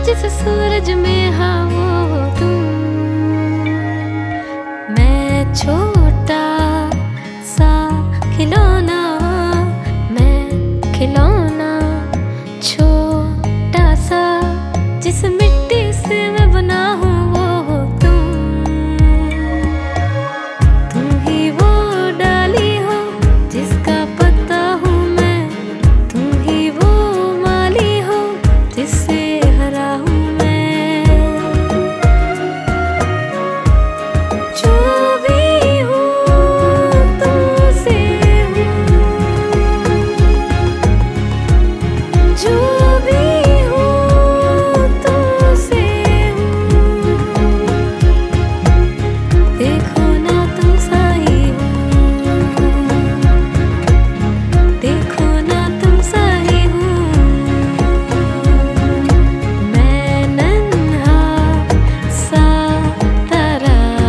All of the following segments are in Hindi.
जिस सूरज में हाँ वो हो तुम। मैं छोटा सा खिलौना, मैं खिलौना छोटा सा, जिस मिट्टी से मैं बना हूँ वो हो तुम। तुम ही वो डाली हो जिसका पत्ता हूँ मैं, तुम ही वो माली हो जिससे हरा हूँ मैं। जो भी हूँ तुमसे हूँ, जो भी हूँ तुमसे हूँ। देखो ना तुम सा ही हूँ, देखो ना तुम सा ही हूँ। मैं नन्हा सा तारा,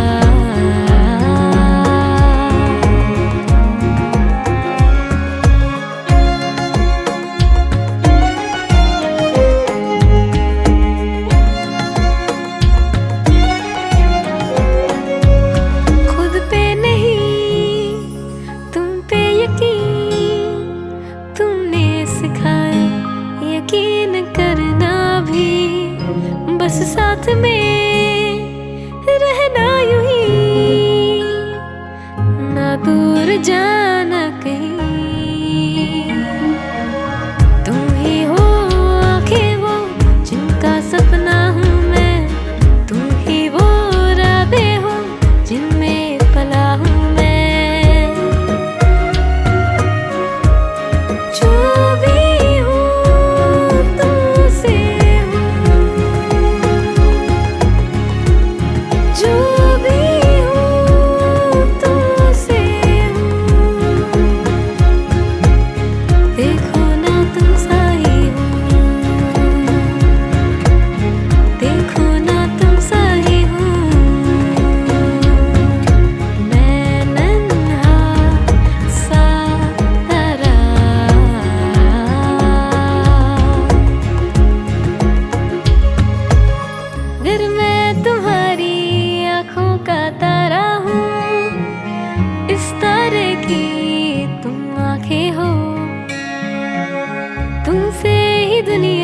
खुद पे नहीं तुम पे यकीन, तुमने सिखाया यकीन करना भी, बस साथ में रहना यूं ही, ना दूर जाना कहीं। तुम ही हो आंखें वो जिनका सपना हूँ मैं, तुम ही वो रातें हो जिनमें पला हूँ मैं। जो भी हूँ तुमसे हूँ, जो भी हूँ तुमसे हूँ। देखो ना तुम सा ही हूँ, देखो ना तुम सा ही हूँ। मैं नन्हा सा तारा, अगर मैं तुम्हारी आँखों का तारा हूँ, इस तारे की तुम आँखें हो, तुमसे ही दुनिया